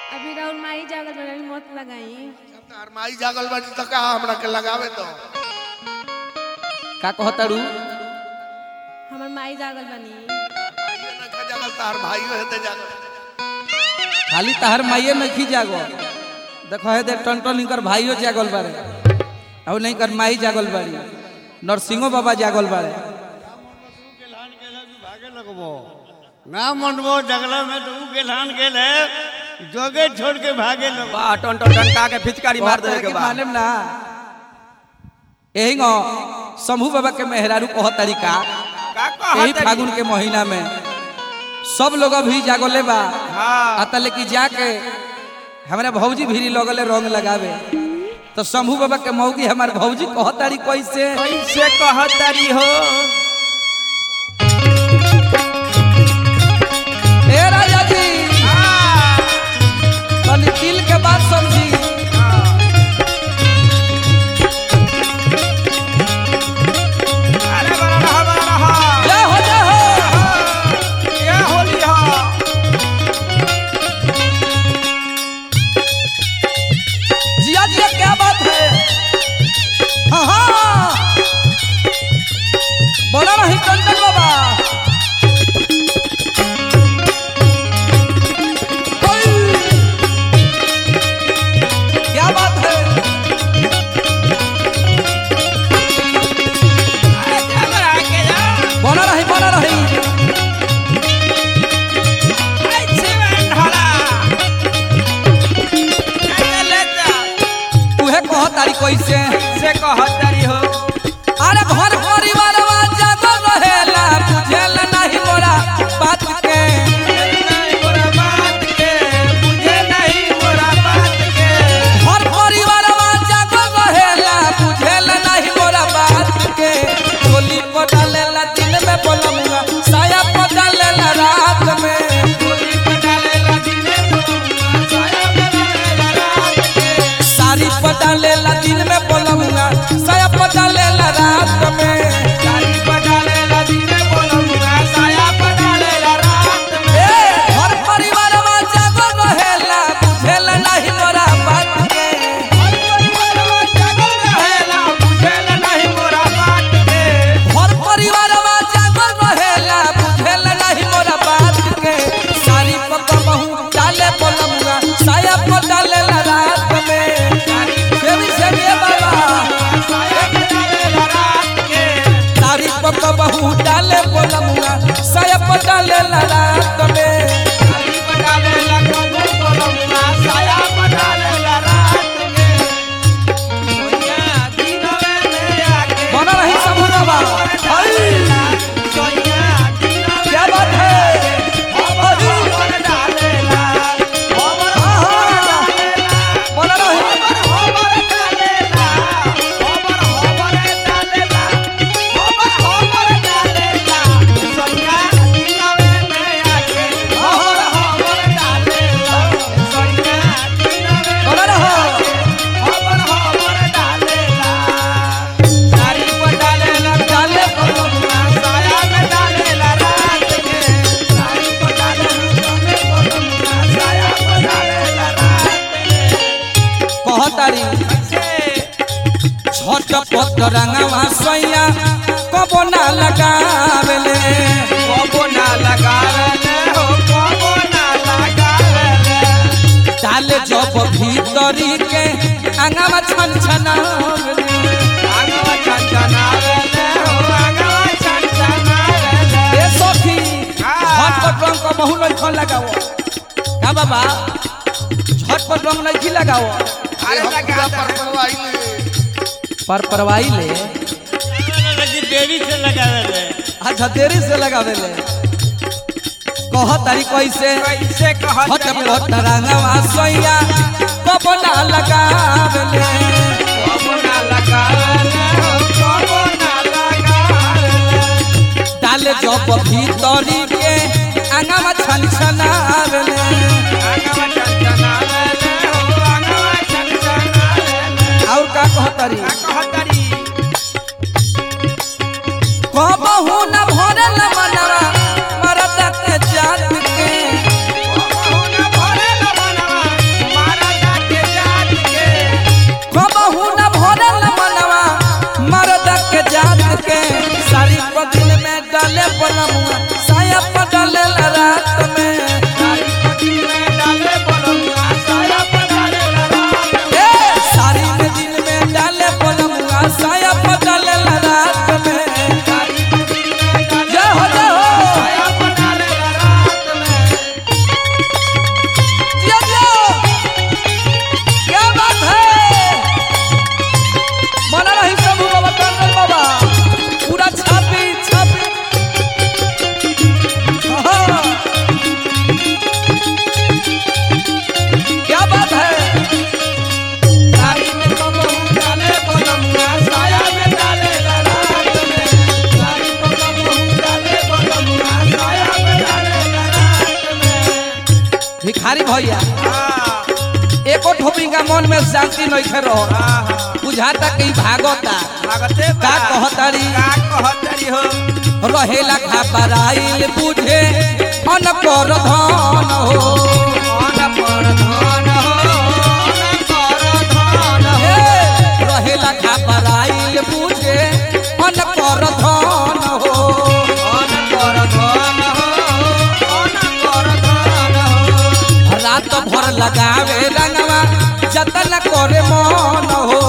अभी राउर माई जागल बनी मत लगाई। तार माई जागल बानी तो का हमरा के लगावे तो का कहतारू हमर माई जागल बनी। माई ना का जागल तार भाई रहते जागल खाली तहर माइये नहीं जागो देखो है दे टन इनकर भाइयों जागल बारे और नहीं कर माई जागल बारी नरसिंहो बाबा जागल बारे ना मनबो जगला में तो गेलान गेल है जोगे छोड़ के भागे लोग बा टन टन टन का के फिचकारी मार दे के बा माने ना यही गो शंभू बाबा के मेहरारू कह तरीका का यही कहत फागुन के महीना में सब लोग अभी जागले बा हां अतल की जाके हमारे भौजी भीरी लगले रंग लगावे तो शंभू बाबा के मौगी हमारे भौजी कहतारी कैसे कैसे कहतारी हो ए राजा जी तनी दिल के बात समझी अरे बड़ा रहा जय हो ये होली हा जिया जिया क्या बात है हाँ हाँ बोला नहीं टंटन बाबा क्या बात है अरे क्या बड़ा के जा बोला रही ऐसे में ढाला अरे ले जा तुहे कह तारी कैसे से कहतारी हो अरे घर परिवार जागल रहेला बुझेल नहीं मोरा बात के नहीं मोरा बात के बुझे नहीं मोरा बात के घर परिवार जागल रहेला बुझेल नहीं मोरा बात के चोली को डालेला दिन में बोलमुआ साया को डालेला रात में गोली पटालेला दिने बोलूंगा साया पटालेला रात के साड़ी को डालेला दिन में बोलमुआ साया को डालेला रात में साड़ी पटालेला दिने बोलूंगा साया पटालेला रात में ए घर परिवार जागल रहेला बुझेल नहीं मोरा बात के हर परिवार जागल रहेला बुझेल नहीं मोरा बात के घर परिवार जागल रहेला बुझेल नहीं मोरा बात के साड़ी पक बहु डाले बोलमुआ साया को डालेला रात में सेवी बाबा साया पटालेला रात के साड़ी पक बहु डाले बोलमुआ साया को डालेला रात में साड़ी पटालेला कबू बोलूंगा साया पटालेला रात के सोया दिनवे में आके बना रही शंभू बाबा डालेला सोया दिनवे क्या बात है खबर डालेला बना रही बना रहा डाले कहतारी झटपट रंगवा सैया कबो ना लगावेले डाले जब भीतरी के अंगवा छन छनावेले ए सखी झटपट रंग को बहु नहीं खन लगाओ का बाबा झटपट रंग नहीं लगाओ पर परवाई पर परवाई ले देरी से लगावे ले अच्छा देरी से लगावेले कह तारी कैसे झटपट रंगवा सैया कबो ना लगावेले डाले जब भीतरी के अंगवा छन छनावेले और का कहतारी कबहू न भरल मनवा मरद के जात के बलमुआ साया पर डालेला रात में साड़ी पट्टी में डाले बलमुआ साया पर डालेला रात में। ए साड़ी में दिन में डाले बलमुआ साया पर डालेला रात में साड़ी पट्टी में डाले जय हो साया पर डालेला रात में। जिया जिया क्या बात है मना रही सब बाबा टंडन बाबा पूरा छापी छापी हाँ। क्या बात है साड़ी में बबहू डाले बलमुआ साया में डालेला रात में। साड़ी में बबहू डाले बलमुआ साया में डालेला रात में। भिखारी भैया हाँ एको ठोपी का मन में शांति नहीं रहो हाँ बुझाता कहीं भागता भागते का कहतारी का कहतरी हो रहेला घबराइल बुझे अनकर धन हो अनपर धन हो अनपर धन हो ए, रहेला घबराइल बुझे अनकर धन हो अनपर धन हो अनपर धन हो। रात भर लगावे रंगवा जतन करे मन हो